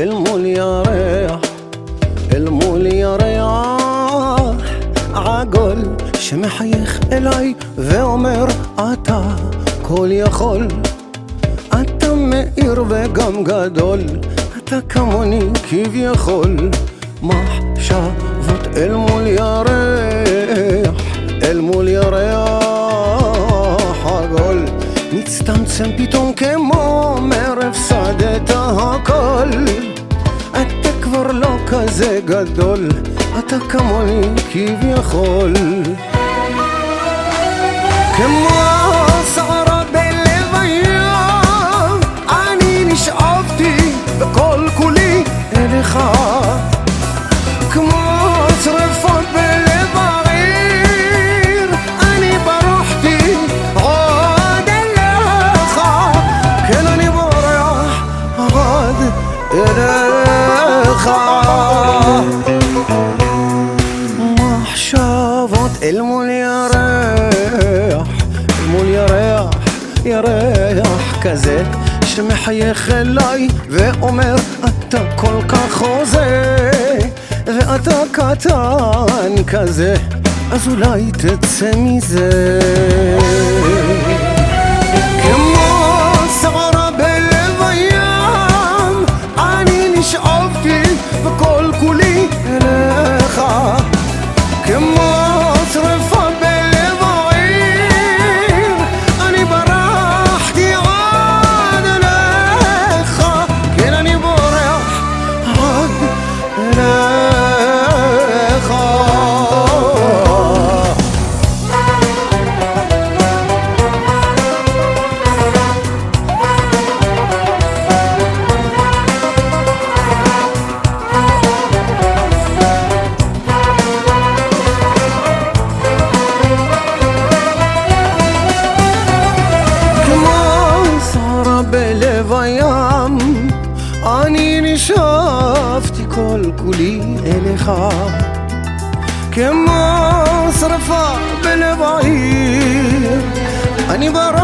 אל מול ירח, אל מול ירח עגול שמחייך אליי ואומר אתה כל יכול, אתה מאיר וגם גדול, אתה כמוני כביכול. מחשבות אל מול ירח, אל מול ירח עגול מצטמצם פתאום כמו מערב שדת הכל. אתה כבר לא כזה גדול, אתה כמוני כביכול. כמו שערה בלב הים אני נשאבתי בכל כולי אליך, כמו שרפות בלב העיר אני ברחתי עוד אליך. כן אני בורח עוד אליך. מחשבות אל מול ירח, אל מול ירח, ירח כזה שמחייך אליי ואומר אתה כל כך חוזה, ואתה קטן כזה אז אולי תצא מזה. כמו שערה בלב הים אני נשאבתי וכל כולי אליך, כמו שרפה בלב העיר אני ברחתי עד אליך. כן אני בורח עד אליך. בלב הים אני נשאבתי כל כולי אליך, כמו שרפה בלב העיר אני ברחתי